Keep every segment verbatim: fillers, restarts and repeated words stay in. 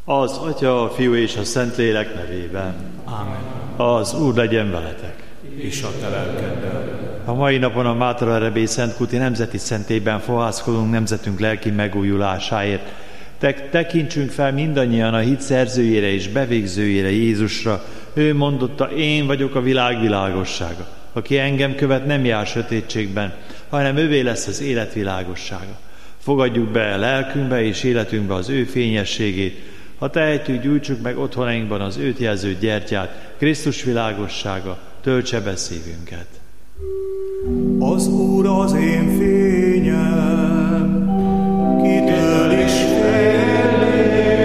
Az Atya, a Fiú és a Szentlélek nevében. Ámen. Az Úr legyen veletek. És a te lelkeddel. A mai napon a Mátra Rebély Szentkúti Nemzeti Szentében fohászkodunk nemzetünk lelki megújulásáért. Te, tekintsünk fel mindannyian a hit szerzőjére és bevégzőjére, Jézusra. Ő mondotta, én vagyok a világ világossága. Aki engem követ, nem jár sötétségben, hanem ővé lesz az élet világossága. Fogadjuk be lelkünkbe és életünkbe az ő fényességét. Ha tehetjük, gyújtsuk meg otthonainkban az őt jelző gyertyát, Krisztus világossága töltse be szívünket. Az Úr az én fényem, kitől is félnék,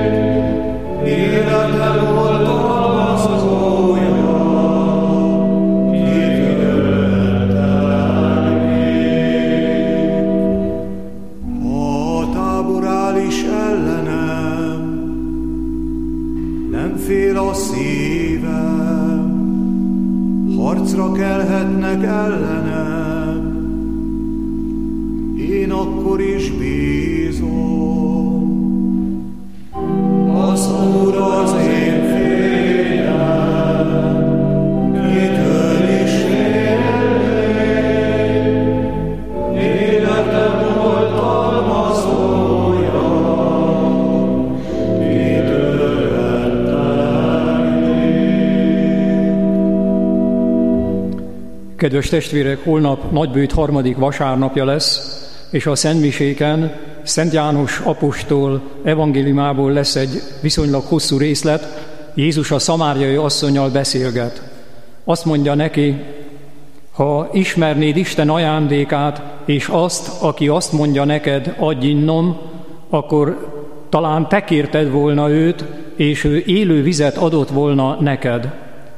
életem oltalmazója, kitől telnék. Ha a tábor áll is ellenem, nem fél a szívem, harcra kelhetnek ellenem, én akkor is bízom. Az Úr az én fényem, kitől is félnék, életem oltalmazója, kitől Kedves testvérek, holnap Nagybőjt harmadik vasárnapja lesz, és a szentmiséken Szent János apostol evangéliumából lesz egy viszonylag hosszú részlet. Jézus a szamáriai asszonnyal beszélget. Azt mondja neki, ha ismernéd Isten ajándékát, és azt, aki azt mondja neked, adj innom, akkor talán te kérted volna őt, és ő élő vizet adott volna neked.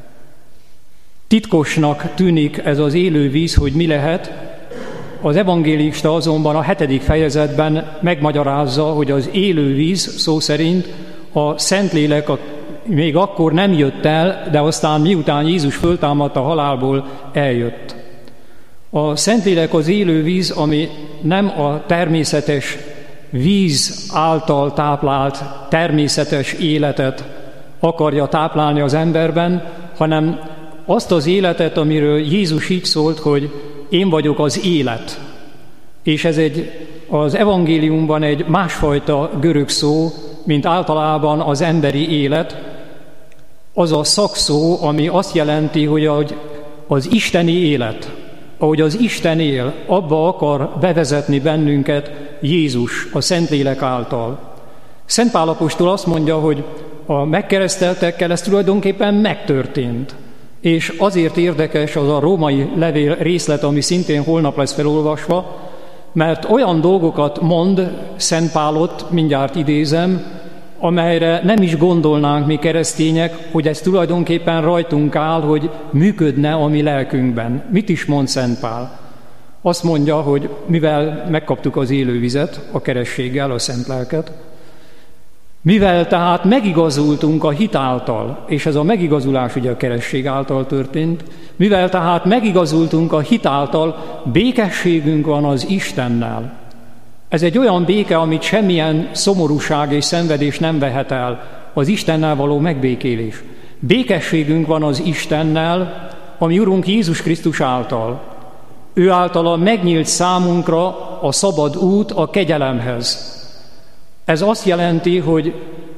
Titkosnak tűnik ez az élő víz, hogy mi lehet. Az evangélista azonban a hetedik fejezetben megmagyarázza, hogy az élő víz szó szerint a Szentlélek a, még akkor nem jött el, de aztán miután Jézus föltámadt a halálból, eljött. A Szentlélek az élő víz, ami nem a természetes víz által táplált természetes életet akarja táplálni az emberben, hanem azt az életet, amiről Jézus így szólt, hogy én vagyok az élet. És ez egy, az evangéliumban egy másfajta görög szó, mint általában az emberi élet. Az a szakszó, ami azt jelenti, hogy az isteni élet, ahogy az Isten él, abba akar bevezetni bennünket Jézus a Szentlélek által. Szent Pál apostol azt mondja, hogy a megkereszteltekkel ez tulajdonképpen megtörtént. És azért érdekes az a római levél részlet, ami szintén holnap lesz felolvasva, mert olyan dolgokat mond Szent Pálot, mindjárt idézem, amelyre nem is gondolnánk mi keresztények, hogy ez tulajdonképpen rajtunk áll, hogy működne a mi lelkünkben. Mit is mond Szent Pál? Azt mondja, hogy mivel megkaptuk az élő vizet, a kerességgel, a szent lelket, mivel tehát megigazultunk a hit által, és ez a megigazulás ugye a keresség által történt, mivel tehát megigazultunk a hit által, békességünk van az Istennel. Ez egy olyan béke, amit semmilyen szomorúság és szenvedés nem vehet el, az Istennel való megbékélés. Békességünk van az Istennel, ami Urunk Jézus Krisztus által. Ő általa megnyílt számunkra a szabad út a kegyelemhez. Ez azt jelenti, hogy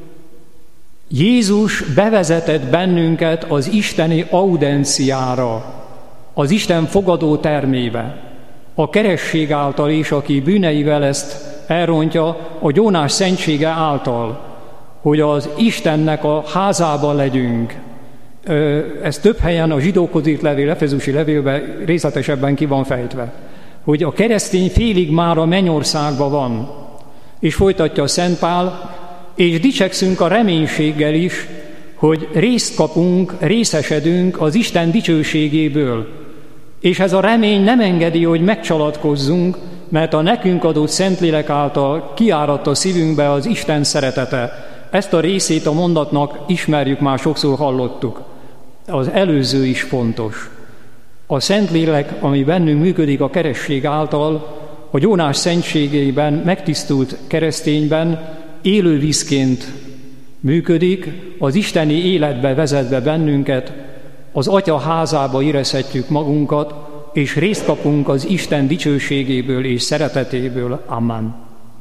Jézus bevezetett bennünket az isteni audenciára, az Isten fogadó termébe. A keresség által is, aki bűneivel ezt elrontja, a gyónás szentsége által, hogy az Istennek a házában legyünk. Ez több helyen a zsidókhoz írt levél, efezusi levélben részletesebben ki van fejtve, hogy a keresztény félig már a mennyországban van. És folytatja a Szent Pál, és dicsekszünk a reménységgel is, hogy részt kapunk, részesedünk az Isten dicsőségéből. És ez a remény nem engedi, hogy megcsalatkozzunk, mert a nekünk adott Szentlélek által kiáradt a szívünkbe az Isten szeretete. Ezt a részét a mondatnak ismerjük, már sokszor hallottuk. Az előző is fontos. A Szentlélek, ami bennünk működik a keresség által, a gyónás szentségében megtisztult keresztényben élő vízként működik, az isteni életbe vezet be bennünket, az Atya házába érezhetjük magunkat, és részt kapunk az Isten dicsőségéből és szeretetéből. Amen.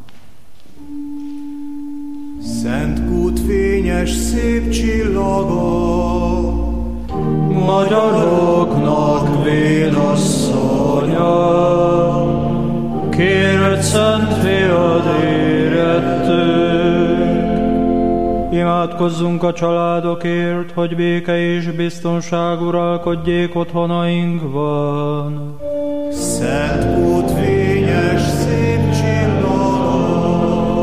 Szent kút fényes szép csillaga, magyaroknak vénasszonya, kérd szent fiad érettük. Imádkozzunk a családokért, hogy béke és biztonság uralkodjék otthonainkban. Szent kút fényes szép csillaga,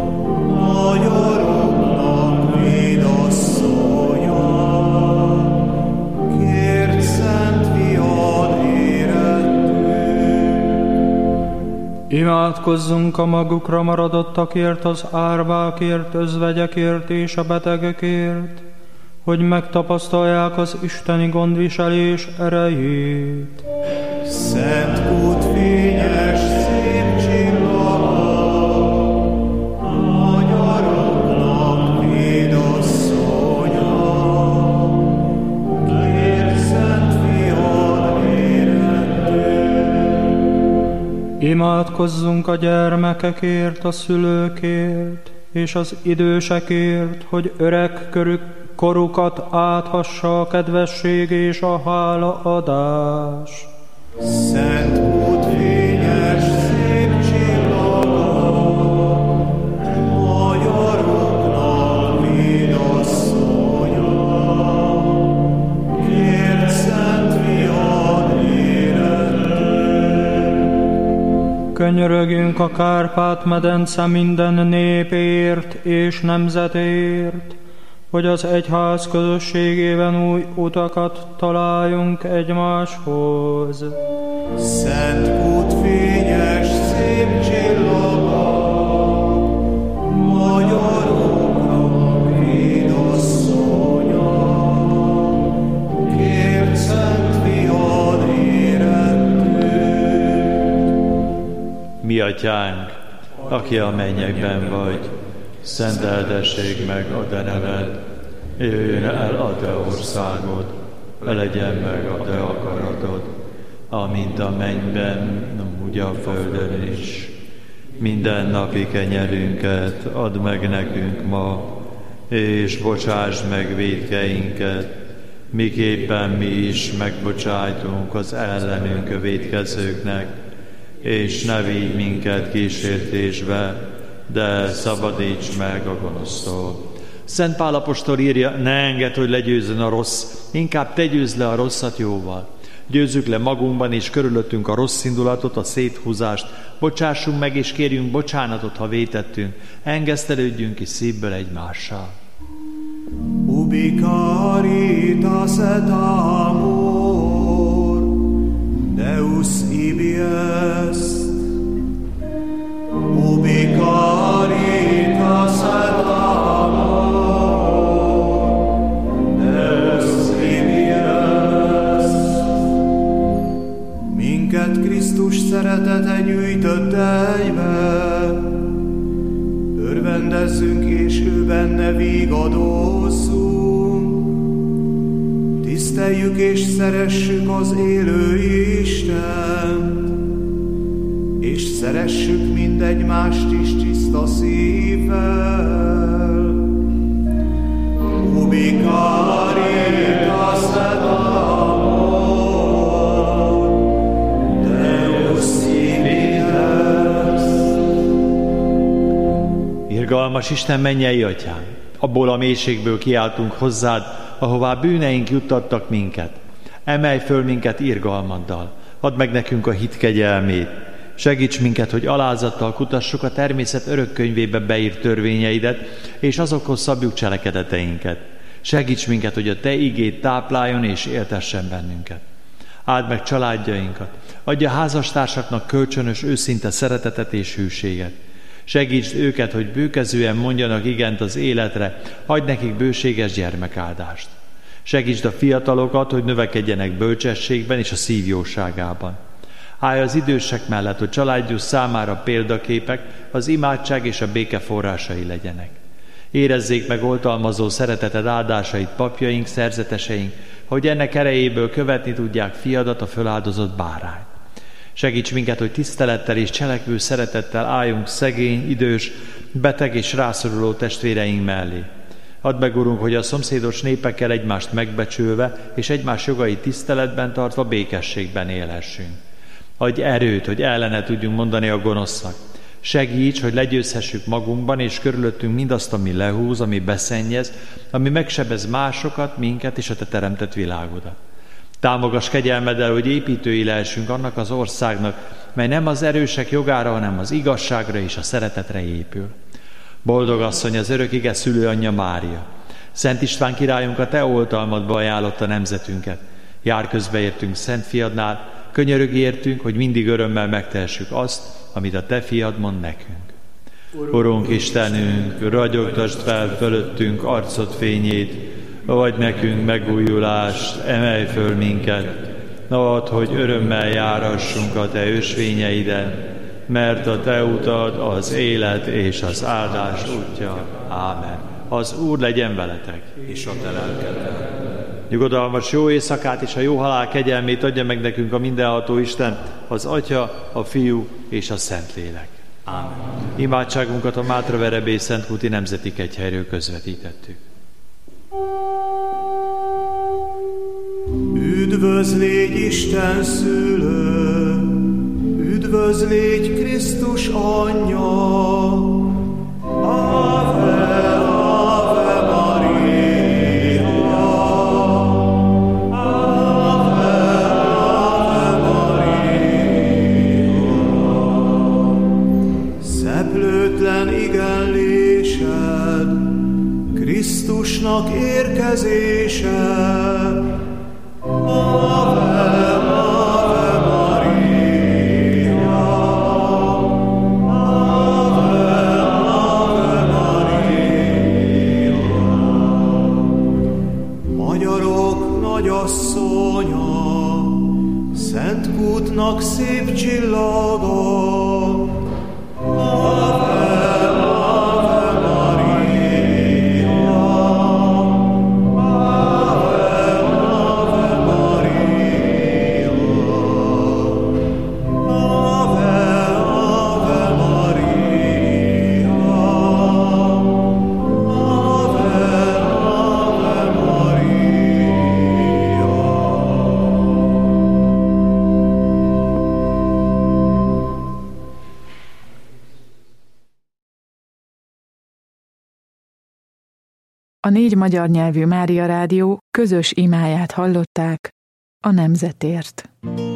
magyaroknak vénasszonya, kérd szent fiad érettük. Imádkozzunk a magukra maradottakért, az árvákért, özvegyekért és a betegekért, hogy megtapasztalják az isteni gondviselés erejét. Szent kút fényes szép csillaga, magyaroknak vénasszonya, kérd szent fiad érettük. Imádkozzunk a gyermekekért, a szülőkért és az idősekért, hogy öreg körük korukat áthassa a kedvesség és a hálaadás. Szent kút fényes szép csillaga, magyaroknak vénasszonya, kérd szent fiad érettük. Könyörögjünk a Kárpát-medence minden népért és nemzetért, hogy az egyház közösségében új utakat találjunk egymáshoz. Szent kút fényes szép csillaga, magyaroknak vénasszonya, kérd szent fiad érettük. Mi atyánk, aki a mennyekben vagy, szenteltessék meg a te neved, jöjjön el a te országod, legyen meg a te akaratod, amint a mennyben, úgy a földön is. Minden napi kenyerünket add meg nekünk ma, és bocsáss meg vétkeinket, miképpen mi is megbocsájtunk az ellenünk vétkezőknek, és ne vigy minket kísértésbe, de szabadíts meg a gonosztól. Szent Pál apostol írja, ne engedd, hogy legyőzzön a rossz, inkább te győzd le a rosszat jóval. Győzzük le magunkban és körülöttünk a rossz indulatot, a széthúzást, bocsássunk meg és kérjünk bocsánatot, ha vétettünk, engesztelődjünk is szívből egymással. Ubi caritas et amor, Deus ibi est. Ubi caritas et amor, Deus ibi est. Minket Krisztus szeretete gyűjtött egybe, örvendezzünk és ő benne vigadozzunk. Tiszteljük és szeressük az élő Istent, és szeressük mindegymást is tiszta szívvel. Ubi caritas et amor, Deus ibi est. Irgalmas Isten, mennyei atyám, abból a mélységből kiáltunk hozzád, ahová bűneink juttattak minket. Emelj föl minket irgalmaddal, add meg nekünk a hit kegyelmét. Segíts minket, hogy alázattal kutassuk a természet örökkönyvébe beírt törvényeidet, és azokhoz szabjuk cselekedeteinket. Segíts minket, hogy a te igéd tápláljon és éltessen bennünket. Áld meg családjainkat, adja házastársaknak kölcsönös, őszinte szeretetet és hűséget. Segítsd őket, hogy bőkezően mondjanak igent az életre, adj nekik bőséges gyermekáldást. Segítsd a fiatalokat, hogy növekedjenek bölcsességben és a szív jóságában. Állj az idősek mellett, hogy családjuk számára példaképek, az imádság és a béke forrásai legyenek. Érezzék meg oltalmazó szereteted áldásait papjaink, szerzeteseink, hogy ennek erejéből követni tudják fiadat, a föláldozott bárányt. Segíts minket, hogy tisztelettel és cselekvő szeretettel álljunk szegény, idős, beteg és rászoruló testvéreink mellé. Add meg, Urunk, hogy a szomszédos népekkel egymást megbecsülve és egymás jogait tiszteletben tartva békességben élhessünk. Adj erőt, hogy ellene tudjunk mondani a gonosznak. Segíts, hogy legyőzhessük magunkban és körülöttünk mindazt, ami lehúz, ami beszennyez, ami megsebez másokat, minket és a te teremtett világodat. Támogass kegyelmeddel, hogy építői lehessünk annak az országnak, mely nem az erősek jogára, hanem az igazságra és a szeretetre épül. Boldog asszony, az örök ige szülőanyja Mária! Szent István királyunk a te oltalmadba ajánlotta nemzetünket. Jár közbe értünk Szent fiadnál, könyörög értünk, hogy mindig örömmel megtehessük azt, amit a te fiad mond nekünk. Urunk Istenünk, ragyogtasd fel fölöttünk arcod fényét, adj nekünk megújulást, emelj föl minket, add, hogy örömmel járhassunk a te ösvényeiden, mert a te utad az élet és az áldás útja. Ámen. Az Úr legyen veletek, És a te lelkeddel. Nyugodalmas jó éjszakát és a jó halál kegyelmét adja meg nekünk a mindenható Isten, az Atya, a Fiú és a Szentlélek. Ámen. Imádságunkat a Mátra Verebély Szentkúti Nemzeti Kegyhelyről közvetítettük. Üdvözlégy Isten szülő, üdvözlégy Krisztus anyja, Ave, Ave Maria, Ave, Ave Maria. Szeplőtlen igenlésed, Krisztusnak érkezése, Ave, Ave Maria, Ave, Ave Maria. Magyarok nagyasszonya, Szent Kútnak szép csillaga, Ave, Ave Maria, Ave, Ave Maria, Ave, Ave Maria, Ave, Ave Maria. A négy magyar nyelvű Mária Rádió közös imáját hallották a nemzetért.